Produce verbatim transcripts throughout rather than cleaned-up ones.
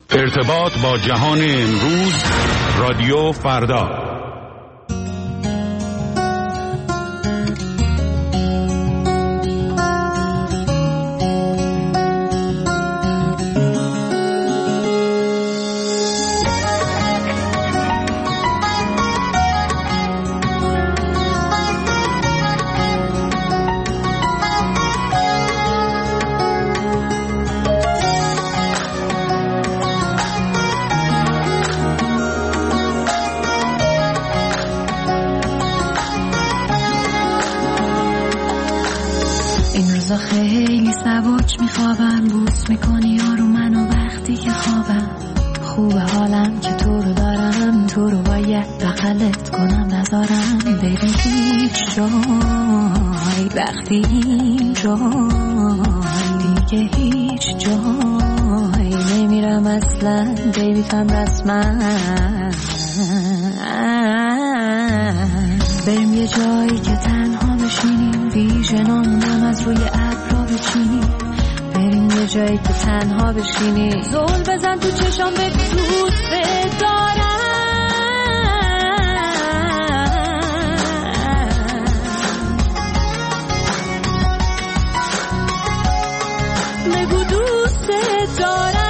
ارتباط با جهان امروز، رادیو فردا. خیلی سبک میخوابم، بوس میکنی آرو منو وقتی که خوابم. خوبه حالم که تو رو دارم، تو رو باید بغلت کنم نذارم بری هیچ جای. وقتی این جای دیگه هیچ جای نمیرم اصلا، بیبی تو هم رسما. بریم یه جایی که تنها بشینیم، ویژنامونم از روی ابرا بچینیم. بریم یه جایی که تنها بشینیم، زل بزن تو چشام بگو دوست دارم. بگو دوست دارم.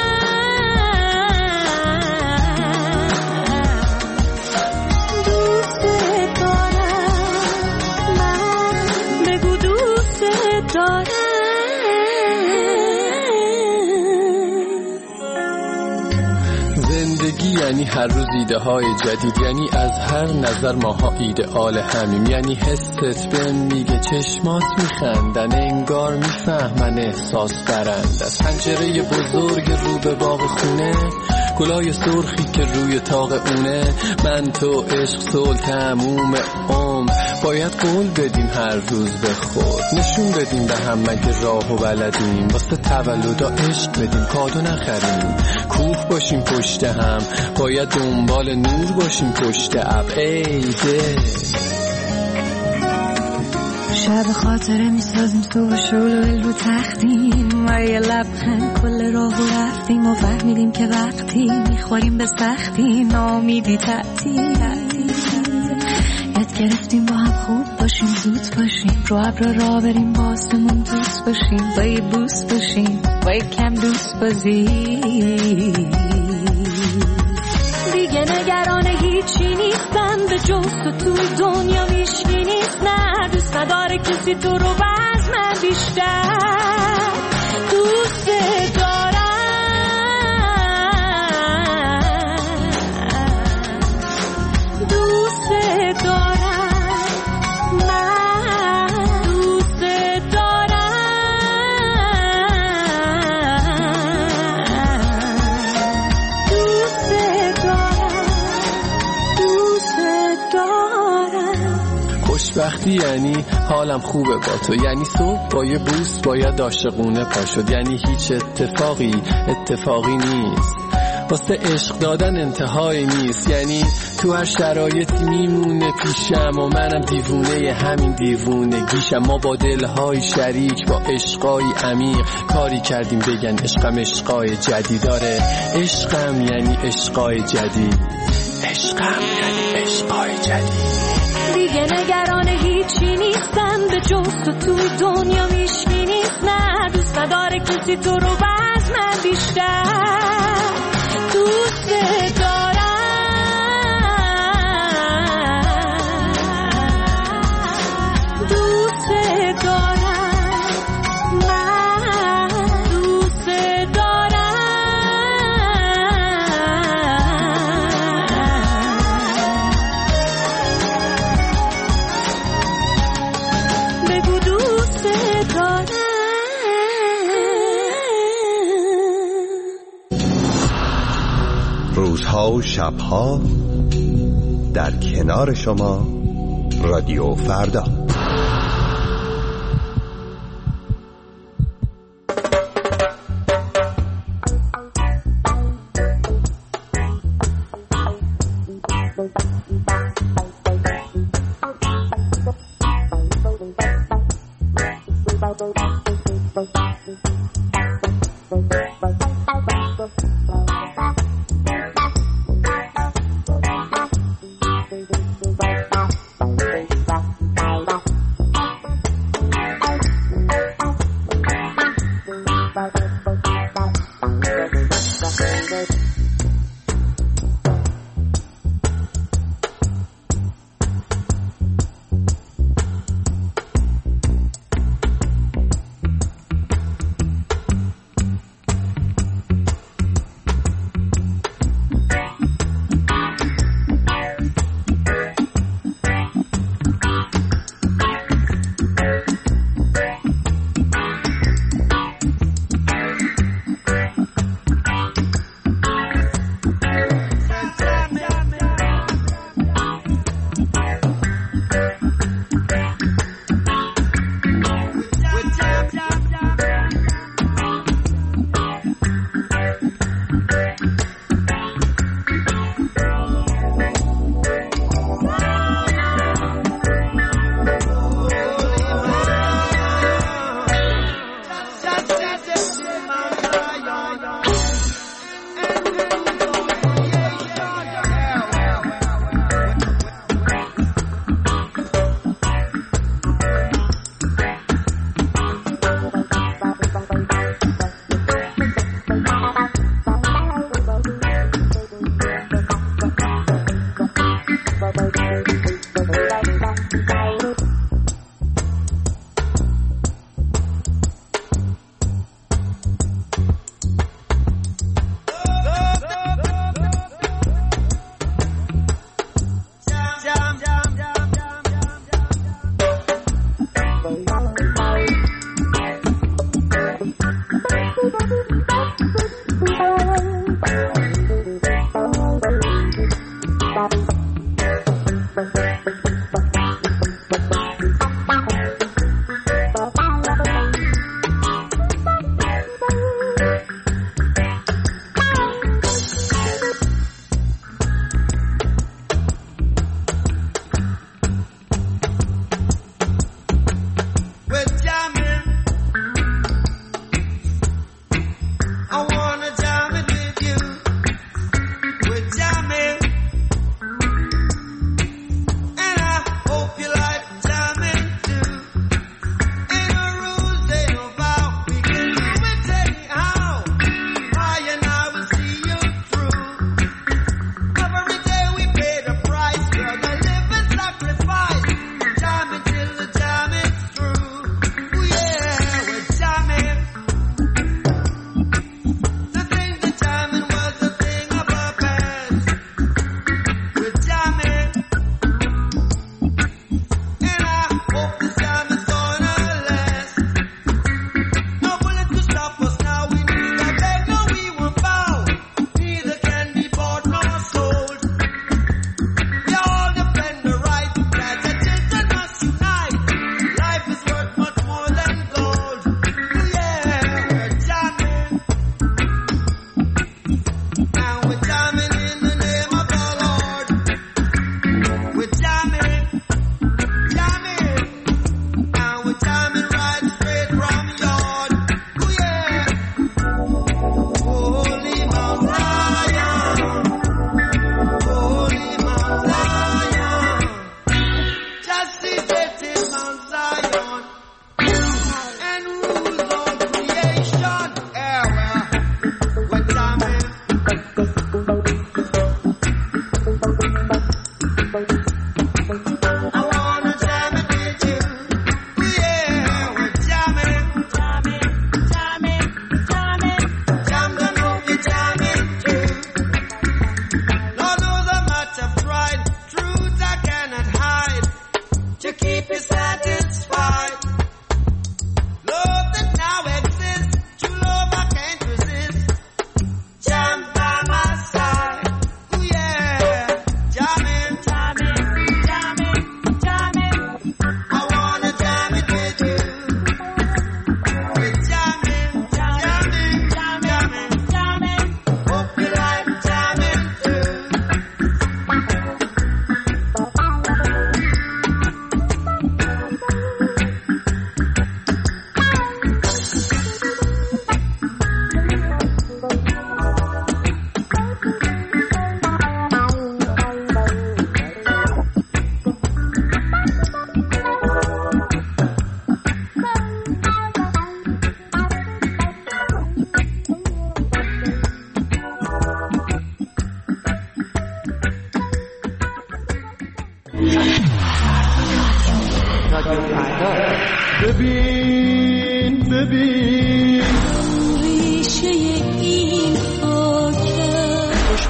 یعنی هر روز ایده های جدید، یعنی از هر نظر ماها ایدئال همیم. یعنی حست بهم میگه چشمات میخندن، انگار میفهمن احساس برند. از پنجره بزرگ رو به باغ خونه، گلای سرخی که روی طاق اونه. من تو عشق صلح تموم عمر، باید قول بدیم هر روز به خود. نشون بدیم به هم مگه راه و بلدیم، واسه تولدا عشق بدیم کادو نخریم. کوه باشیم پشت هم، باید دنبال نور باشیم پشت اب. ای ده شب خاطره میسازیم، صبح شلوغ رو تختیم و یه لبخند کل راه رو رفتیم و فهمیدیم که وقتی میخوریم به سختی نامیدی تعطیل. یاد گرفتیم با هم خوب باشیم، زود باشیم، رو ابر را بریم با آسمون دوست باشیم، با یه بوس باشیم، با یه کم دوست بازیم. دیگه نگران هیچی نیستم، به جز تو توی دنیا هیچکی نیست. نه دوست نداره کسی تو رو باز من بیشتر دوست دارم. دوست دارم، من دوست دارم. دوست دارم، دوست دارم. خوشبختی یعنی حالم خوبه با تو، یعنی صبح با یه بوس باید عاشقونه پا شد. یعنی هیچ اتفاقی اتفاقی نیست، واسه عشق دادن انتهایی نیست. یعنی تو هر شرایطی میمونه پیشم و منم دیوونه همین دیوونگیشم. ما با دلهای شریک، با عشقای عمیق کاری کردیم بگن عشقم عشقای جدید. داره عشقم یعنی عشقای جدید، عشقم یعنی عشقای جدید. دیگه نگران هیچی نیستم، به جز تو توی دنیا هیچکی نیست. نه دوست نداره کسی تو رو باز من بیشتر دوست دارم. دوست دارم، من دوست دارم. بگو دوست دارم. روزها و شبها در کنار شما، رادیو فردا. Bye.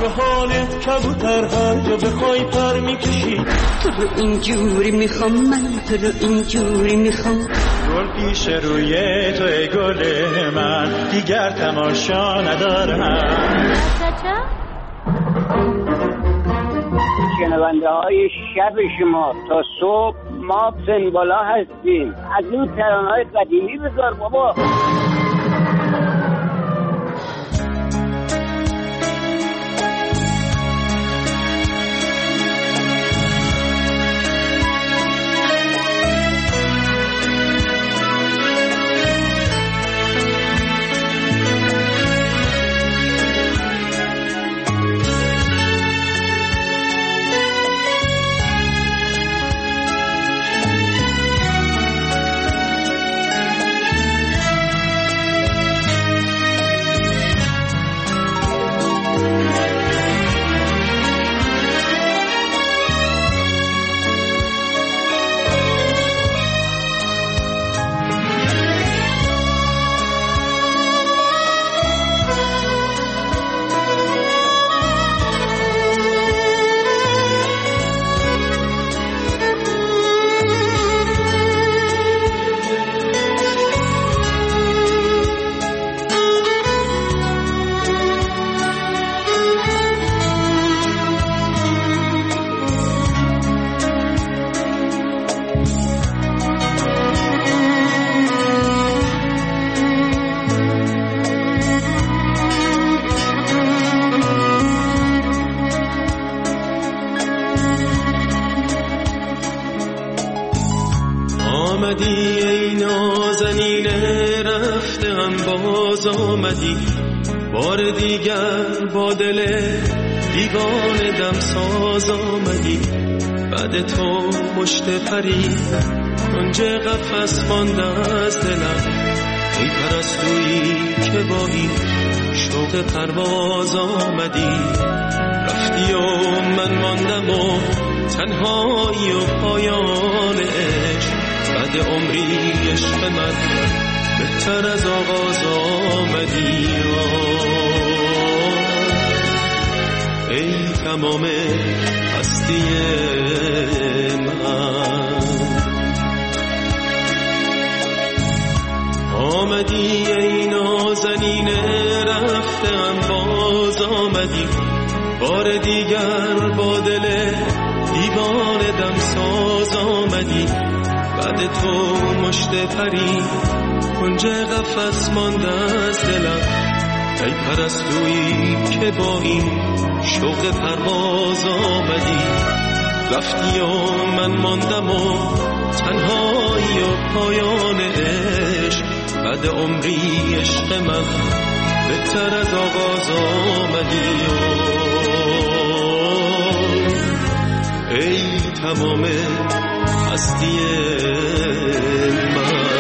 به حالت کبوتر هر جا بخوای پر میکشی. تو رو اینجوری میخوام من، تو رو اینجوری میخوام. گل پیش روی تو ای گل من، دیگر تماشا ندارم. شنونده های شب شما تا صبح ما سنبالا هستیم. از این ترانه‌های قدیمی بذار بابا. آمدی بار دیگر با دل دیوانه دم ساز آمدی. بعد تو مشت پری کنج قفس مانده از دلم. ای پرستویی که با این شوق پرواز آمدی. رفتی و من ماندم و تنهایی و پایان عشق. بعد عمری عشق من بهتر از آغاز آمدی. ای تمام هستی من، آمدی ای نازنین رفتم باز آمدی. بار دیگر با دل دیوانه دم ساز آمدی. بعد تو مشت پری کنج قفس مانده از دلم. ای پرستویی که با این شوق پرواز آمدی. رفتی و من ماندم و تنهایی و پایان عشق. بعد عمری عشق من بهتر از آغاز آمدی. ای تمام هستی من.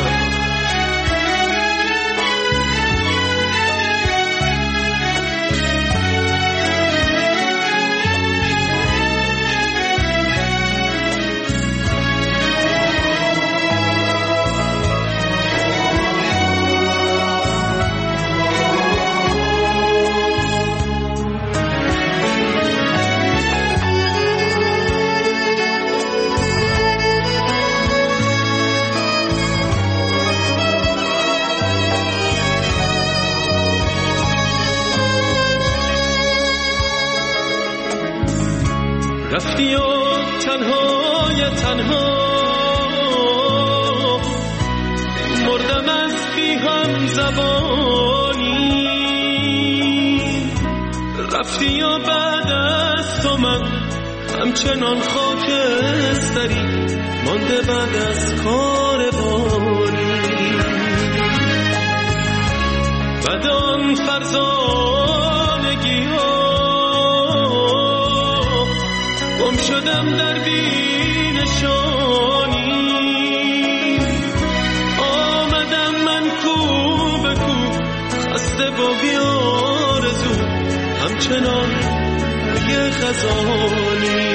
رفتی و تنهای تنها مردم از بی هم زبانی. رفتی و بعد از تو من همچنان خاکستری مانده بعد از کاروانی. بعد آن فرزانگی ها گم شدم در بینشانی. آمدم من کو به کو خسته و بیارزو همچنان یه خزانی.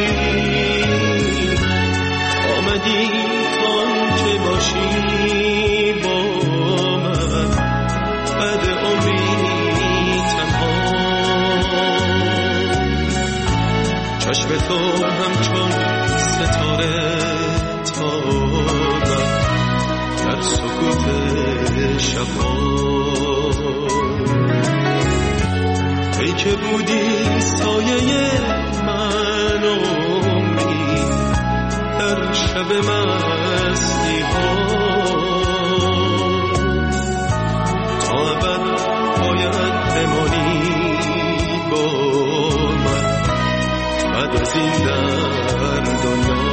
آمدی تان که باشی با من بعد عمری تنها. صبح همچون ستاره تابم در سکوت شبها. ای که بودی سایه من عمری در شب مستی ها، تا ابد باید بمانی با من بعد از این در دنیا.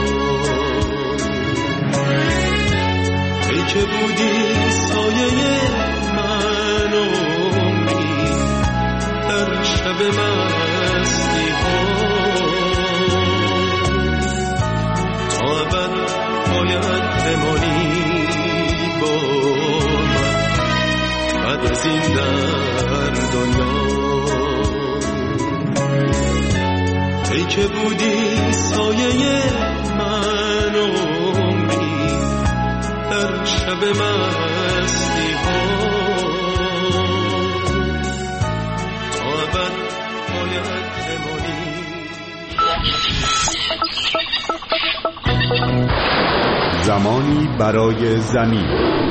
ای که بودی سایه من عمری در شب مستی ها، تا ابد باید بمانی با من بعد از این در دنیا. ای که بودی سایه من عمری در شب مستی ها، تا ابد باید بمانی. زمانی برای زمین.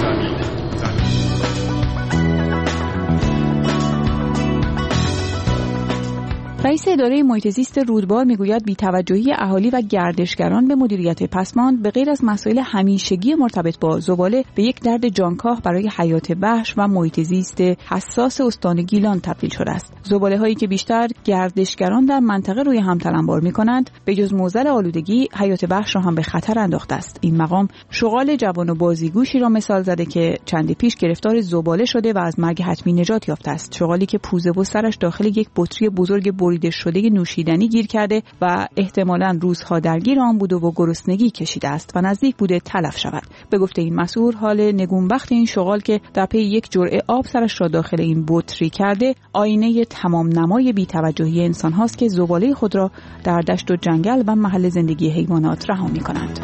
رئیس اداره محیط زیست رودبار میگوید بی‌توجهی اهالی و گردشگران به مدیریت پسماند به غیر از مسائل همیشگی مرتبط با زباله به یک درد جانکاه برای حیات وحش و محیط زیست حساس استان گیلان تبدیل شده است. زباله هایی که بیشتر گردشگران در منطقه روی هم تلمبار می‌کنند به جز معضل آلودگی حیات وحش را هم به خطر انداخته است. این مقام شغال جوان و بازیگوشی را مثال زده که چندی پیش گرفتار زباله شده و از مرگ حتمی نجات یافته است. شغالی که پوزه و سرش داخل یک بطری بزرگ بریده شده نوشیدنی گیر کرده و احتمالاً روزها درگیر آن بوده و گرسنگی کشیده است و نزدیک بوده تلف شود. به گفته این مسئول حال نگونبخت این شغال که در پی یک جرعه آب سرش را داخل این بطری کرده آینه تمام نمای بی‌توجهی انسان هاست که زباله خود را در دشت و جنگل و محل زندگی حیوانات رها می‌کنند.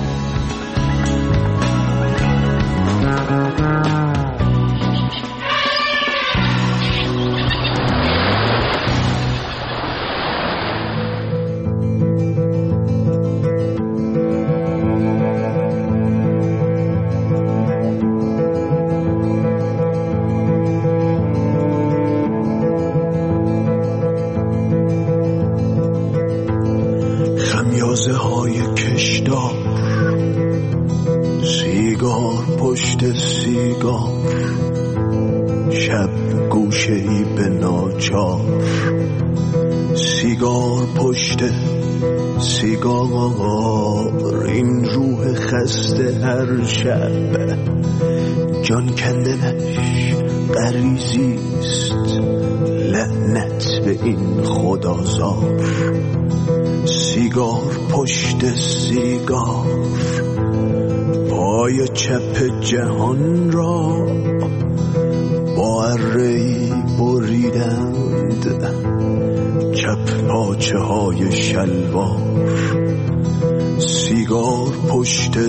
خمیازه های کشدار، سیگار پشت سیگار، شب گوشه‌ای به ناچار، سیگار پشت سیگار، این روح خسته هر شب جان کندنش غریزیست، لعنت به این خدازار. سیگار پشت سیگار، پای چپ جهان را با اره‌ای بریدند، چپ پاچه های شلوار. سیگار پشت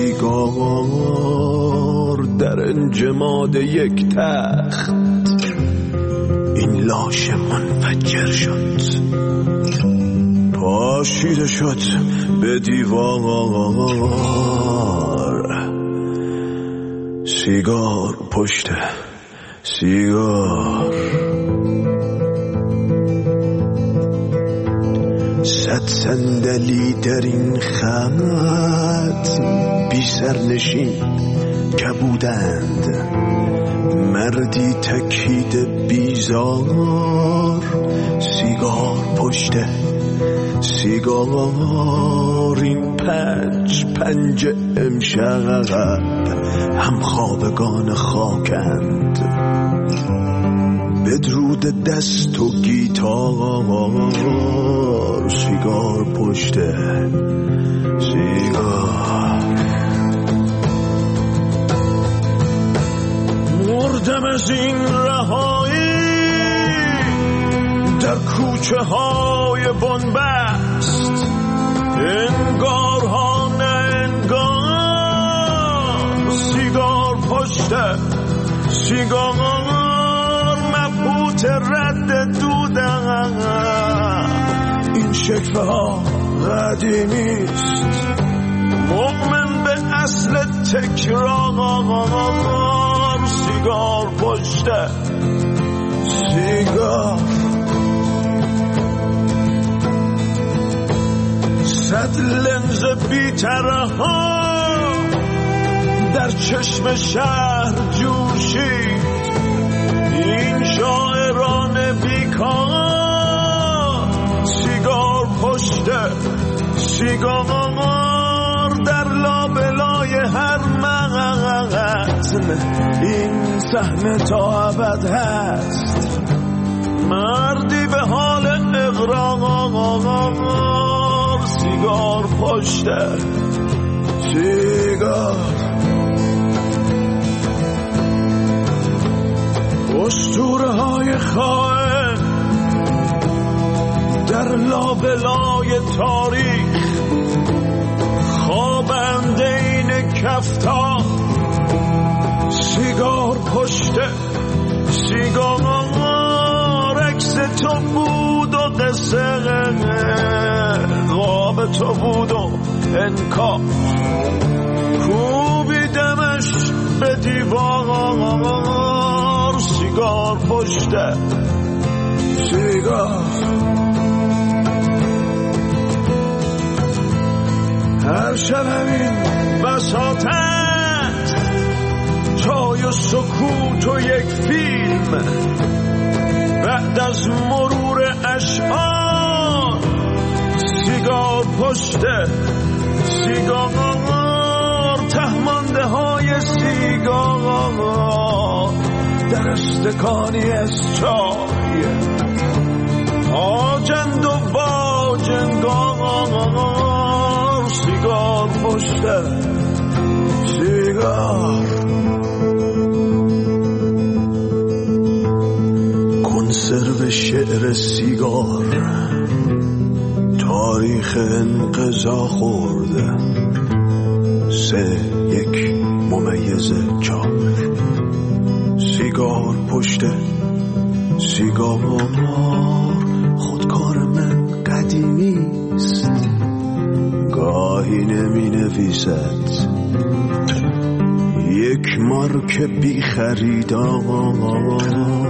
سیگار، در انجماد یک تخت این لاش منفجر شد، پاشیده شد به دیوار. سیگار پشت سیگار، صد صندلی در این خط بی سرنشین کبودند، مردی تکیده بیزار. سیگار پشت سیگار، این پنج پنج امشب هم خوابگان خاکند، بدرود دست و گیتار. سیگار پشت سیگار، مردم از این رهایی در کوچه های بنبست، انگار ها نه انگار. سیگار پشت سیگار، مبهوت رد دودم، این شکوه ها قدیمیست، مؤمن به اصل تکرار، سیگار پشته سیگار، صد لنز بی‌طرح ها در چشم شهر جوشید، این شاعران بیکار، سیگار پشته سیگار، در لابلای هر مغزن این صحنه تا ابد هست، مردی به حال اقرار، سیگار پشته سیگار. اسطوره های خائن در لابلای تاریخ، خوابنده این کفتا، سیگار پشته سیگار، عکس تو بود و قصه خواب تو بود و انکار، کوبیدمش به دیوار، سیگار پشته سیگار. هر شب همین بساط است، چای و سکوت و یک فیلم، بعد از مرور اشعار، سیگار پشته سیگار، تهمانده های سیگار در استکانی از چای، آجند و باجنگار، سیگار پشته سیگار. کنسرو شعر سیگار تاریخ انقضا خورده، سه یک ممیز چار، سیگار پشته سیگار، خودکار من قدیمیست، گاهی نمی نویسد یک مارک بی خریدار،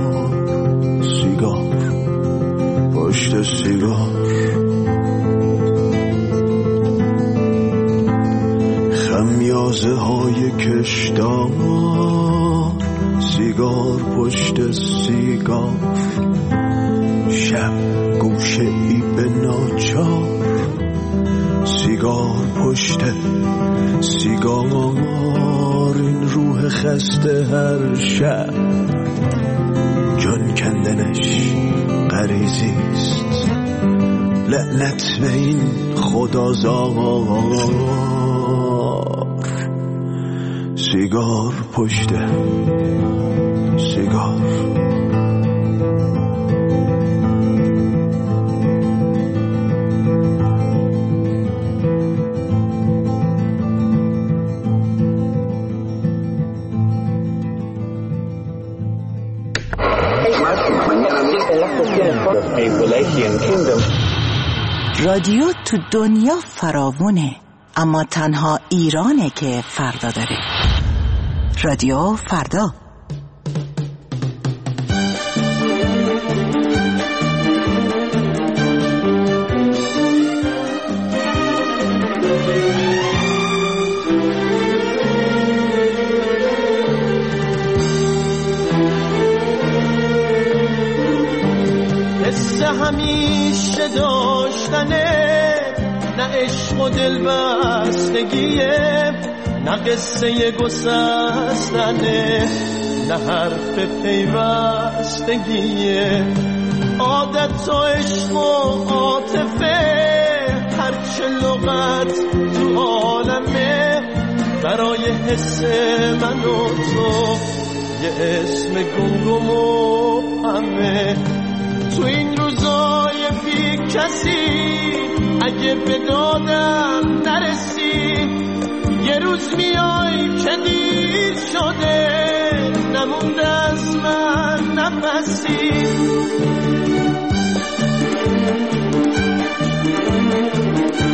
سیگار پشت سیگار. خمیازه های کشدار، سیگار پشت سیگار، شب گوشه ای به ناچار، سیگار پشت سیگار. این روح خسته هر شب جان کندنش غریزیست، لعنت به این خدازار، سیگار پشت سیگار. رادیو تو دنیا فراوونه، اما تنها ایرانه که فردا داره. رادیو فردا. حس همیشه داشتنه، نه عشق و دل بستگیه، نه قصه گسستنه، نه حرف پیوستگیه، عادت و عشق و عاطفه، هرچه لغت تو عالمه، برای حس من و تو یه اسم گمگم و همه. تو این روزای بی کسی اگه به دادم نرسی، یه روز میای که دیر شده، نمونده از من نفسی.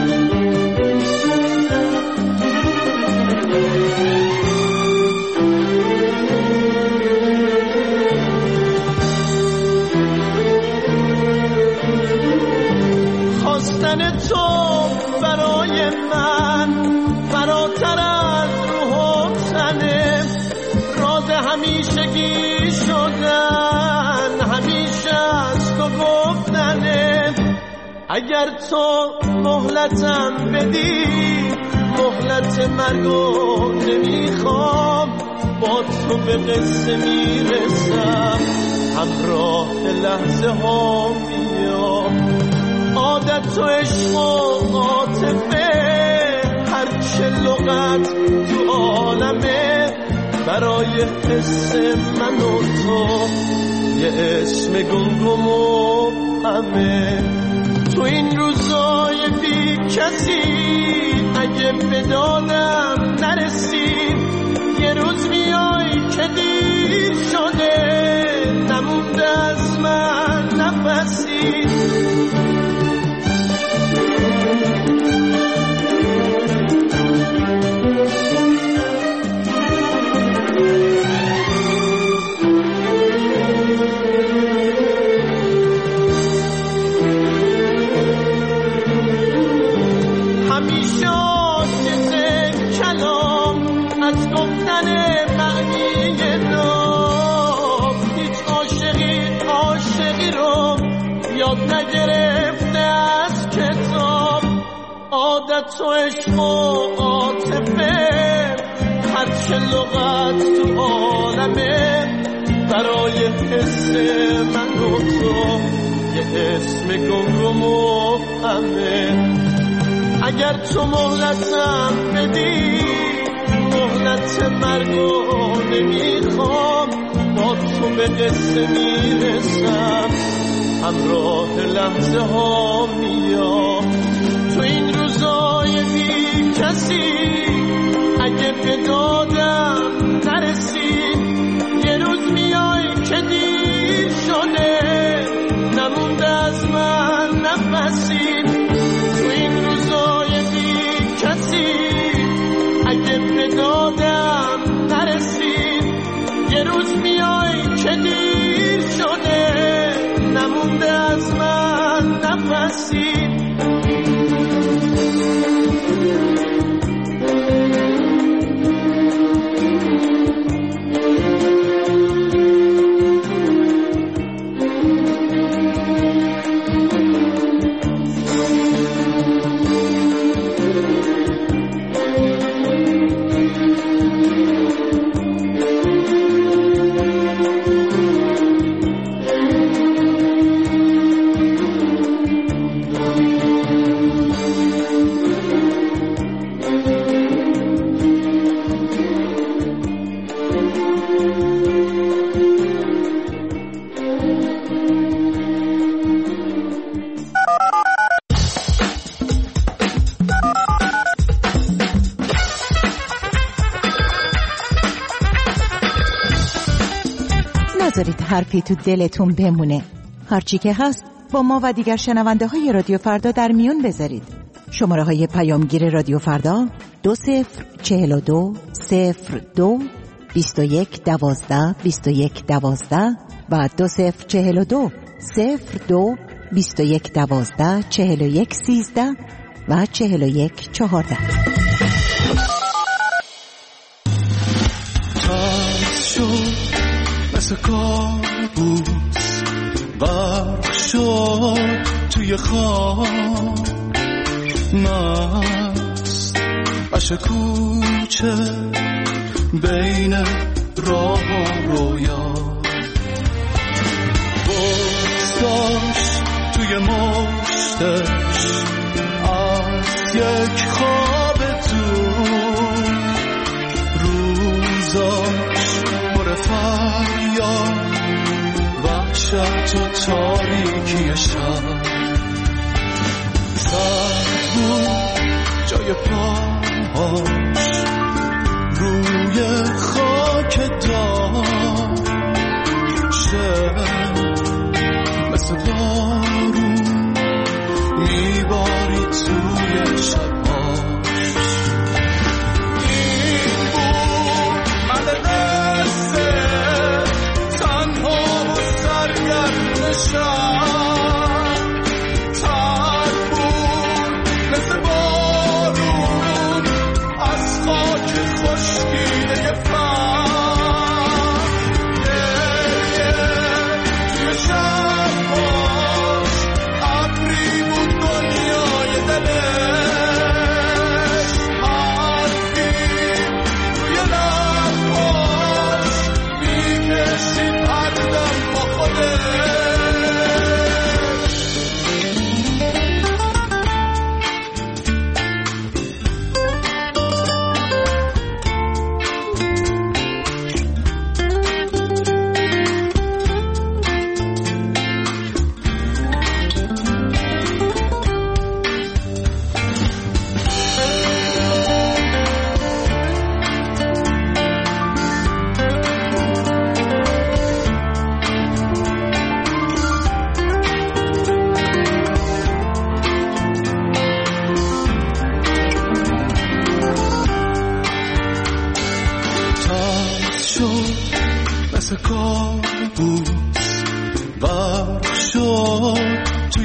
بودن تو برای من فراتر از روح و تنه، راز همیشگی شدن همیشه از تو گفتنه. اگر تو مهلتم بدی مهلت مرگو نمیخوام، با تو به قصه میرسم همراه لحظه ها میام. عادت و عشق و عاطفه هرچه لغت تو عالمه، برای حس من و تو یه اسم گمگم و همه. تو این روزای بی کسی اگه به دادم نرسید، یه روز میای که دیر شده نمونده از من نفسی. همیشه عاجز کلام از گفتن معنی نام، هیچ عاشقی عاشقی رو یاد نگرفته از کتاب. عادت و عشق و عاطفه هرچه لغت تو عالمه، برای حس من و تو یه اسم گمگم و همه. اگر تو مهلتم بدی مهلت مرگو نمیخوام، با تو به قصه میرسم همراه لحظه ها میام. تو این روزای بی کسی اگه به دادم نرسید، یه روز میای که دیر شده نمونده از من نفسی. تو این روزای بی کسی اگه به دادم نرسید، یه روز میای که دیر شده نمونده از من نفسی. نذارید حرفی تو دلتون بمونه. هرچی که هست با ما و دیگر شنونده های رادیو فردا در میون بذارید. شماره های پیامگیر رادیو فردا دو صفر چهل و دو صفر دو بیست و یک دوازده بیست و یک دوازده و دو صفر چهل و دو صفر دو بیست و یک دوازده چهل و یک سیزده و چهل و یک چهارده. مثل کابوس غرق شد توی خواب، مست عش کوچه بین راه و رویا، بگذاشت توی مشتش از یک خواب دور، روزاش پر فریاد وحشت و تاریکی شب، سرد بود جای پاهاش روی خاک داشت، مثل بارون میباری توی شباش. این بود من قصه تنها و سرگرم شب، تر بود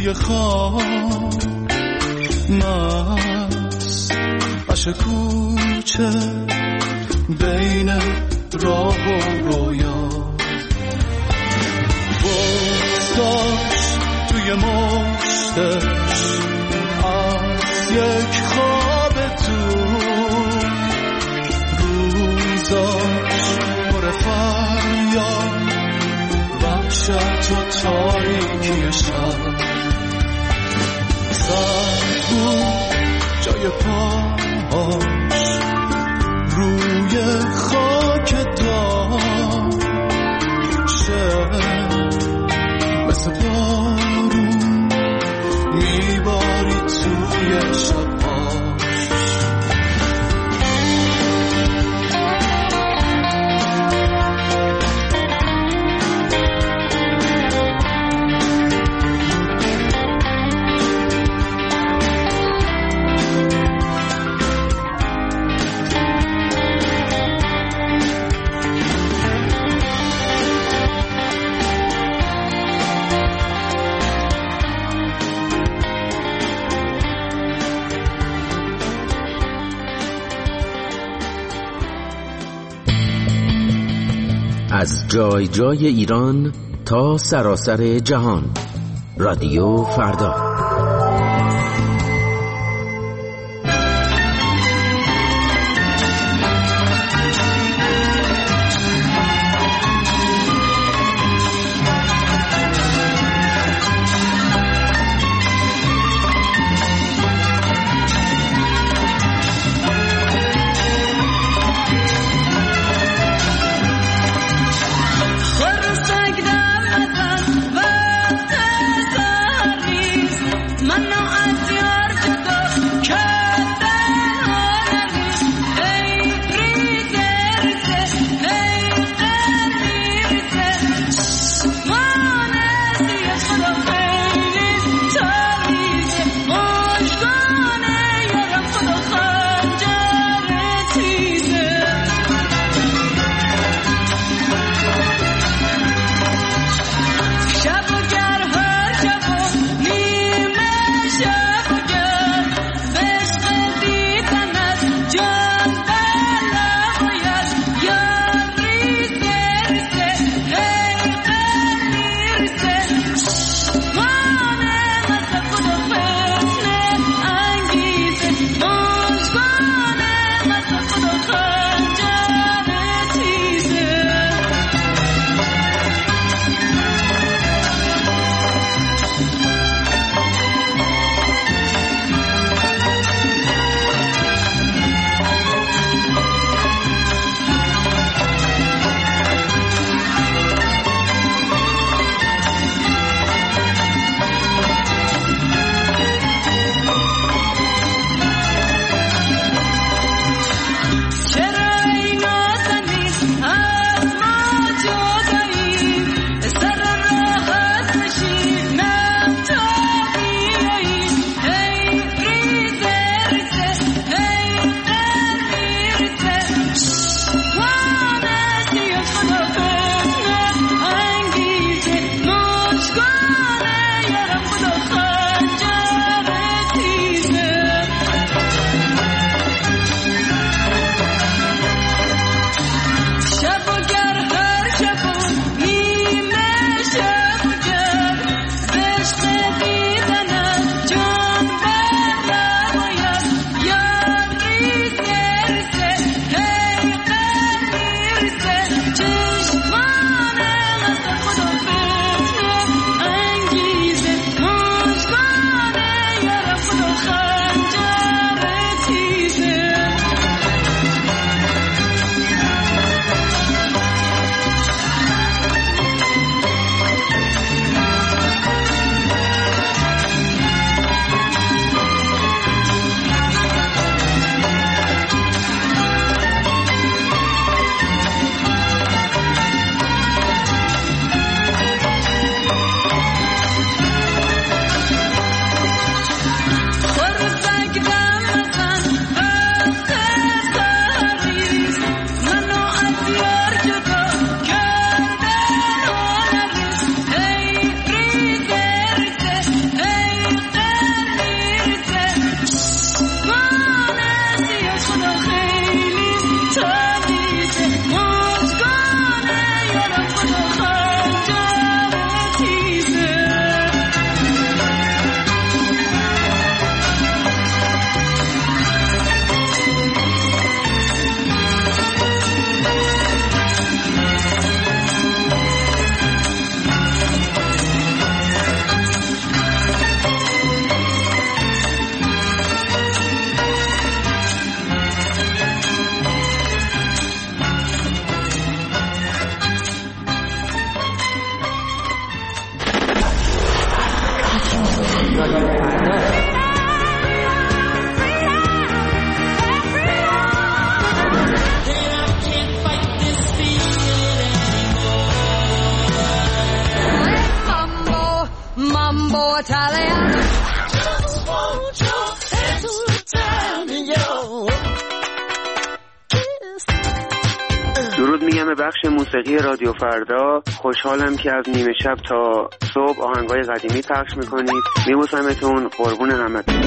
روی خاک مست عش کوچه بین راه و رویا بگذاشت توی مشتش از یک خواب تو روزاش پر فریاد وحشت و تاریکی شب زد بود جای پاهاش روی خاک داشت مثل بارون میباری توی شبهاش از جای جای ایران تا سراسر جهان، رادیو فردا. Hey درود میگم به بخش موسیقی رادیو فردا. خوشحالم که از نیمه شب تا صبح آهنگای قدیمی پخش میکنید. میبوسمتون، قربون همتون.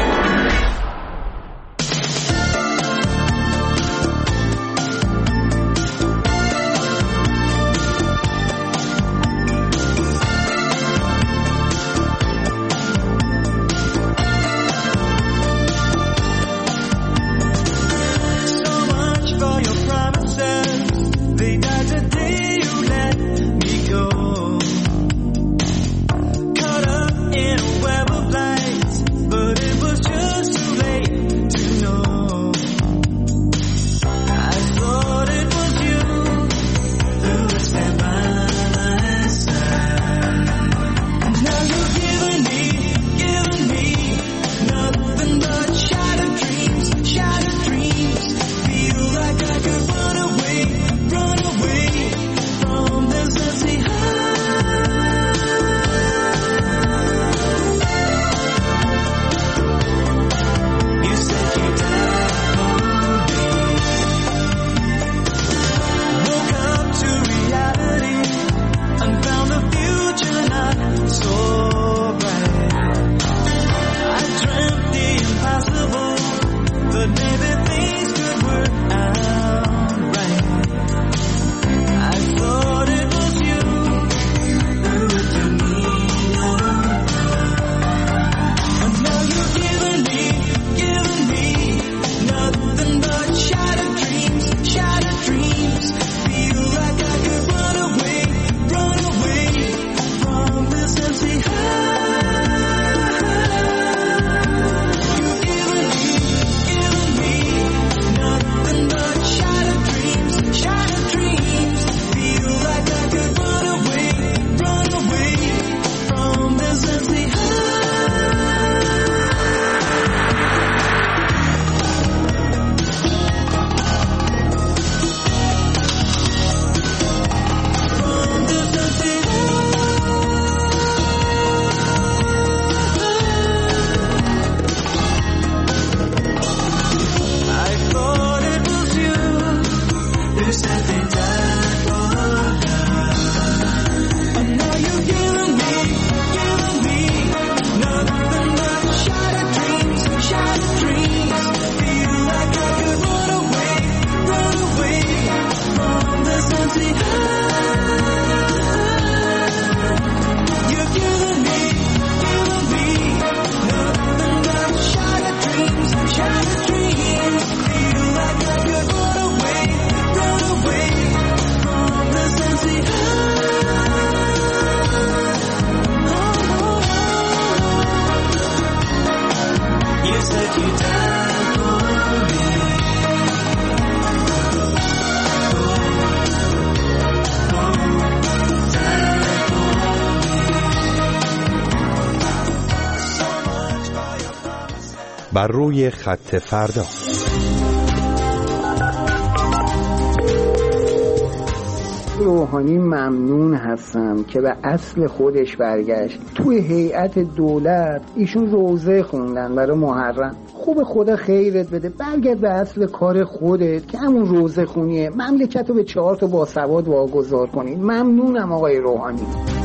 بر روی خط فردا. روحانی ممنون هستم که به اصل خودش برگشت. توی هیئت دولت ایشون روزه خوندن برای محرم. خوب خدا خیرت بده، برگرد به اصل کار خودت که همون روزه خونیه. مملکت رو به چهار تا باسواد واگذار کنید. ممنونم آقای روحانی.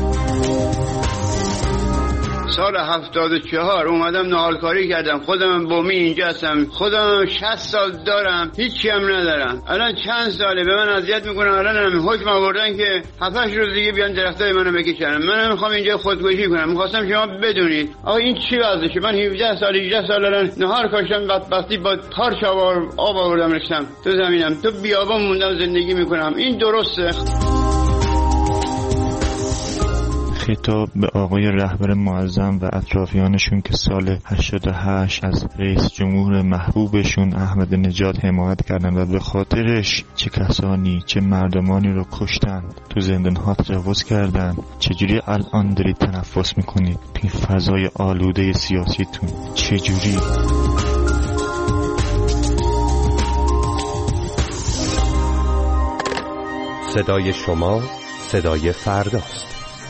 سال هفتاد و چهار اومدم نهالکاری کردم. خودم بومی اینجا هستم. خودم شصت سال دارم، هیچی هم ندارم. الان چند ساله به من اذیت میکنن. الان هم حکم آوردن که هفت هشت روز دیگه بیان درختای منو بکشن. من میخوام اینجا خودکشی کنم. میخواستم شما بدونید آقا این چی وضعشه. من هفده سال هجده سال الان نهار کاشتم، بدبختی با پارچ آب آوردم رسیدم تو زمینم، تو بیابان موندم زندگی میکنم. این درسته؟ خطاب به آقای رهبر معظم و اطرافیانشون که سال هشتاد و هشت از رئیس جمهور محبوبشون احمد نژاد حمایت کردن و به خاطرش چه کسانی چه مردمانی رو کشتن، تو زندان‌ها تجاوز کردن، چجوری الان دارید تنفس میکنید توی فضای آلوده سیاسیتون؟ چجوری؟ صدای شما صدای فرداست.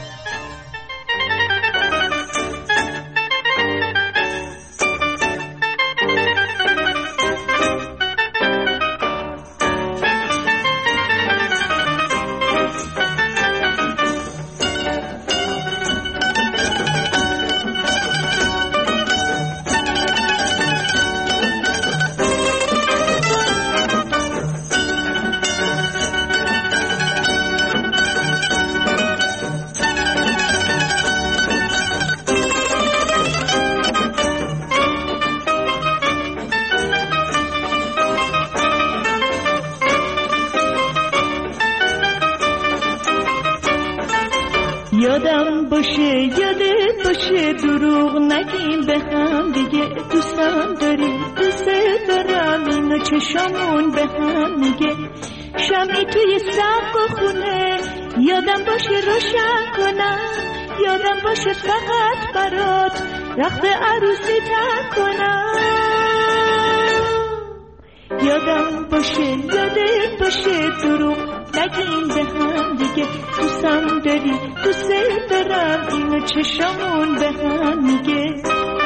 یادم باشه یادت باشه دروغ نگیم به هم دیگه، دوستم داری دوست دارم اینو چشامون به هم میگه، شمعی توی سقف و خونه یادم باشه روشن کنم، یادم باشه فقط برات رخت عروسی تن کنم، یادم باشه یادت باشه دروغ نگیم به هم دیگه، دوستم داری دوست دارم اینو چشامون به هم میگه.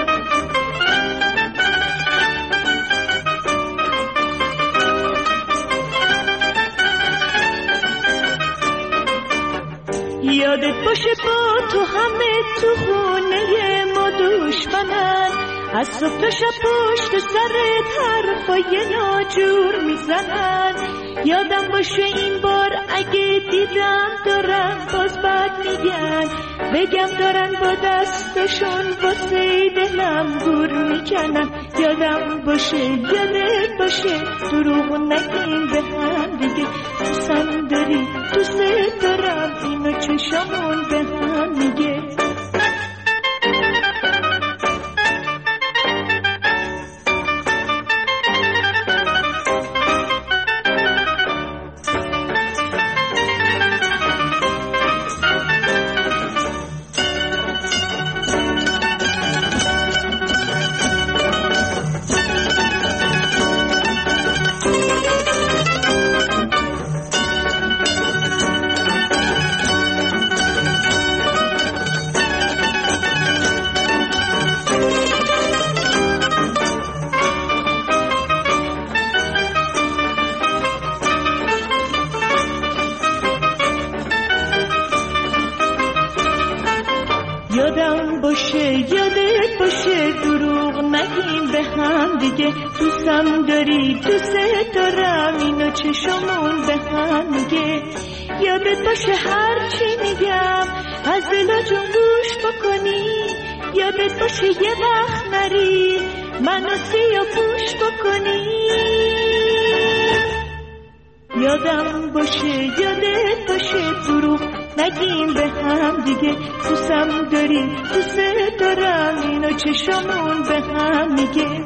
یادت باشه با تو همه تو خونه ما دشمنن، از صبح تا شب پشت سرت حرفای ناجور میزنن، یادم باشه این بار اگه دیدم دارن باز بد میگن، بگم دارن با دستشون واسه دلم گور میکنن، یادم باشه یادت باشه دروغ نگیم به هم دیگه، دوستم داری دوست دارم اینو چشامون به هم میگه. یادم باشه یادت باشه دروغ نگیم به هم دیگه، دوستم داری دوست دارم اینو چشامون به هم میگه، یادت باشه هر چی میگم از دلا جون گوش بکنی، یادت باشه یه وقت نری منو سیاه پوش بکنی، یادم باشه یادت باشه دروغ نگیم به هم دیگه، دوستم داری دوست دارم اینو چشامون به هم میگه.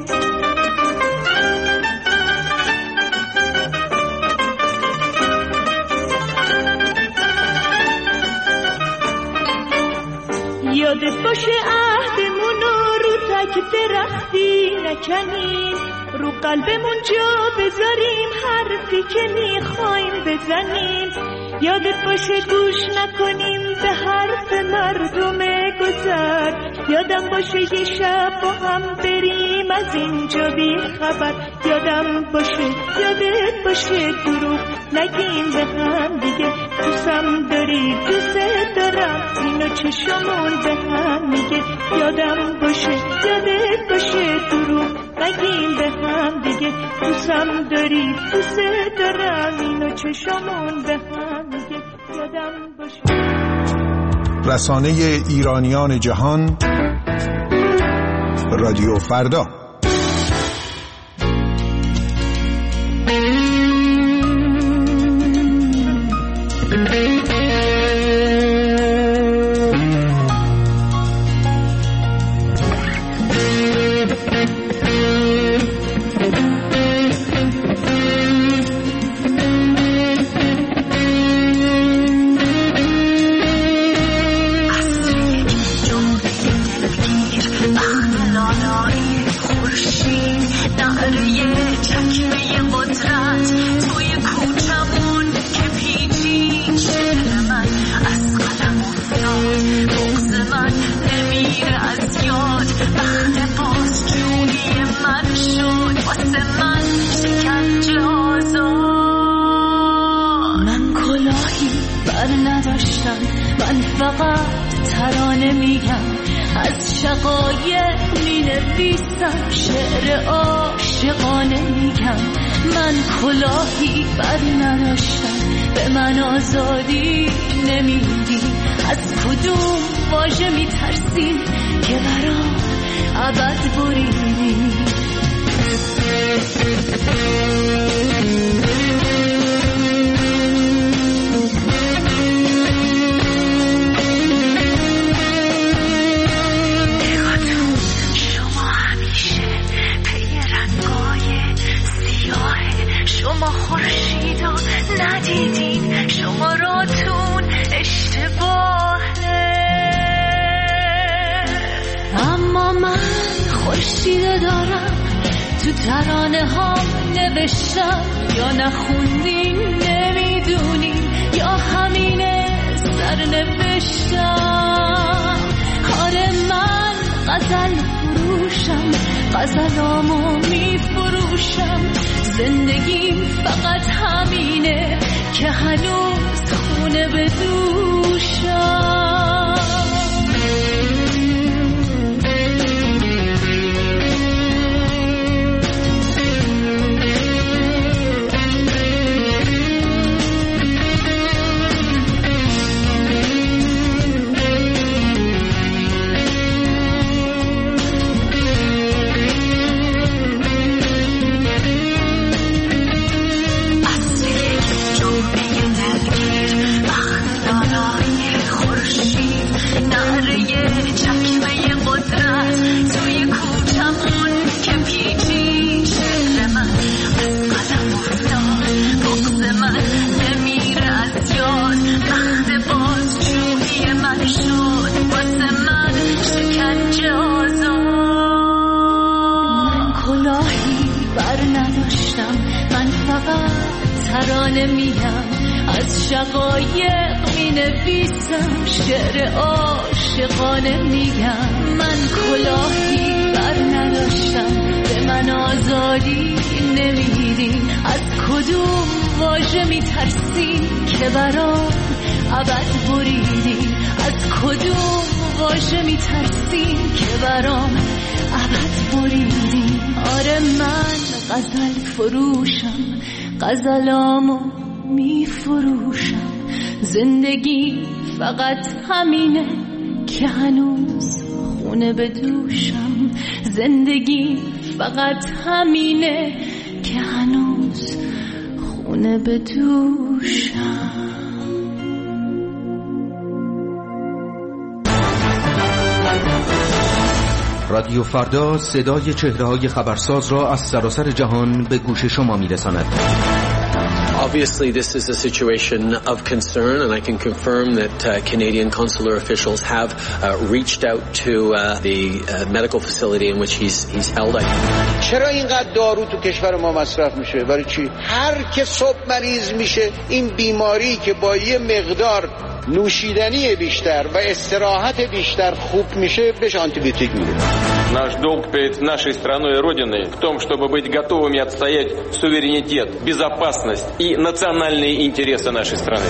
یادت باشه عهدمونو رو تک درختی نکنیم، رو قلبمون جا بذاریم حرفی که میخوایم بزنیم، یادت باشه گوش نکنیم به حرف مردم گذر، یادم باشه یه شب با هم بریم از اینجا بی خبر، یادم باشه یادت باشه دروغ نگیم به هم دیگه، دوستم داری دوست دارم اینو چشامون به هم میگه، یادم باشه یادت باشه دروغ نگیم به هم دیگه، دوستم داری دوست دارم اینو چشامون به هم میگه، یادم باشه. رسانه ایرانیان جهان رادیو فردا. نره چکمه قدرت توی کوچمون که پیچی شعر من از قلم افتاد بغض من نمیره از یاد بخت باز جونی من شد واسه من شکنجه آزاد من کلاهی بر نداشتم من فقط ترانه میگم از شقایق می نویسم شعر عاشقانه میگم من کلاهی بر نداشتم به من آزادی نمیدی از کدوم واژه می ترسیم که برام ابد بریدی شما خورشید رو ندیدین شما راتون اشتباهه اما من خورشید دارم تو ترانه ها نوشتم یا نخوندین نمیدونین یا همینه سر نوشتم آره من غزل فروشم غزلامو میفروشم زندگیم فقط همینه که هنوز خونه به دوشم ترانه میگم از شقایق می نویسم شعر عاشقانه میگم من کلاهی بر نداشتم به من آزادی نمیدین از کدوم واژه می ترسین که برام ابد بریدین از کدوم واژه می ترسین که برام ابد بریدین آره من غزل فروشم غزلامو می فروشم زندگی فقط همینه که هنوز خونه به دوشم زندگی فقط همینه که هنوز خونه به دوشم رادیو فردا صدای چهره‌های خبرساز را از سراسر جهان به گوش شما می‌رساند. Obviously, this is a situation of concern, and I can confirm that uh, Canadian consular officials have uh, reached out to uh, the uh, medical facility in which he's he's held. چرا اینقدر دارو تو کشور ما مصرف میشه؟ برای چی؟ هر که صبح مریض میشه این بیماری که با یه مقدار نوشیدنی بیشتر و استراحت بیشتر خوب میشه بهش آنتیبیوتیک میده. Наш долг перед нашей страной и Родиной в том, чтобы быть готовыми отстоять суверенитет, безопасность и национальные интересы нашей страны.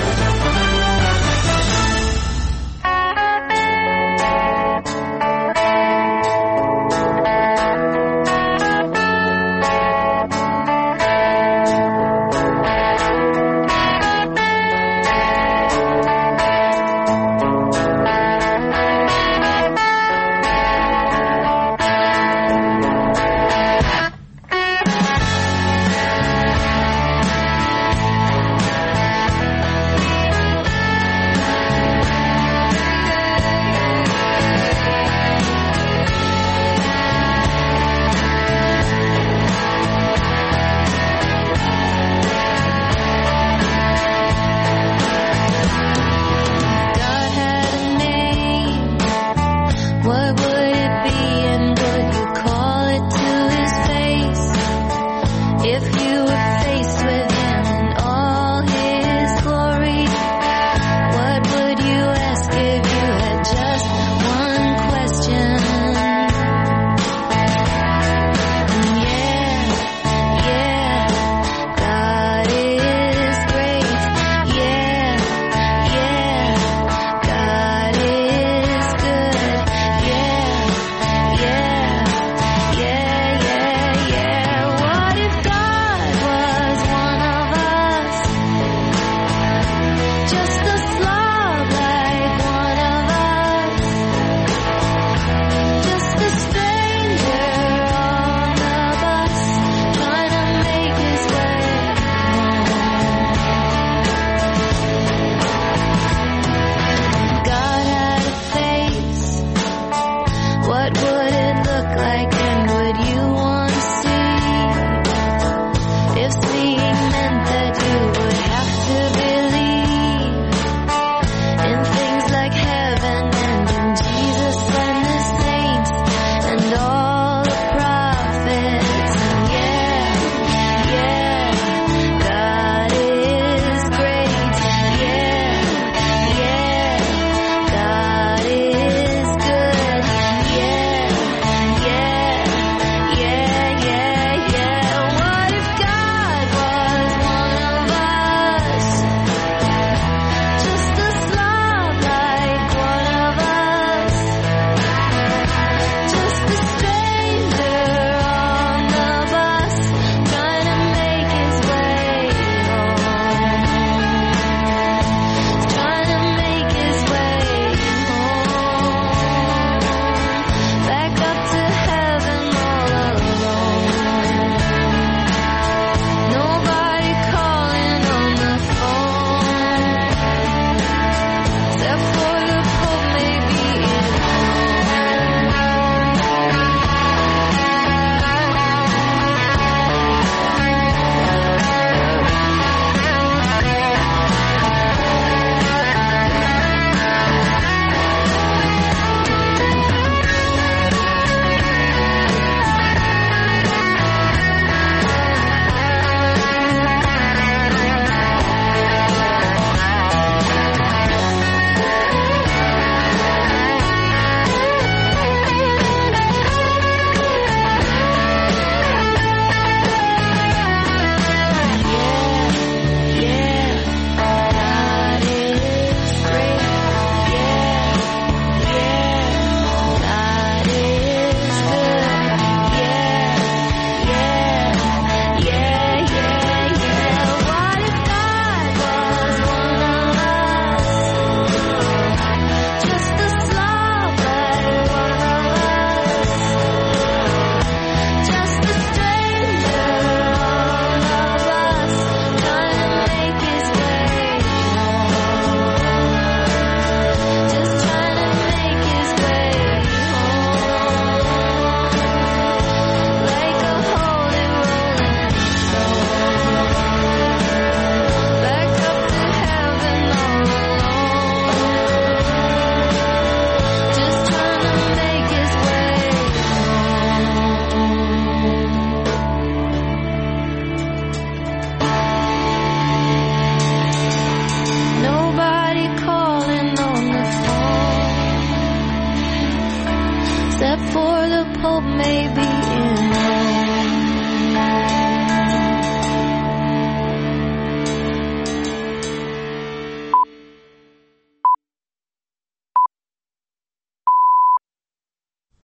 except for the Pope maybe in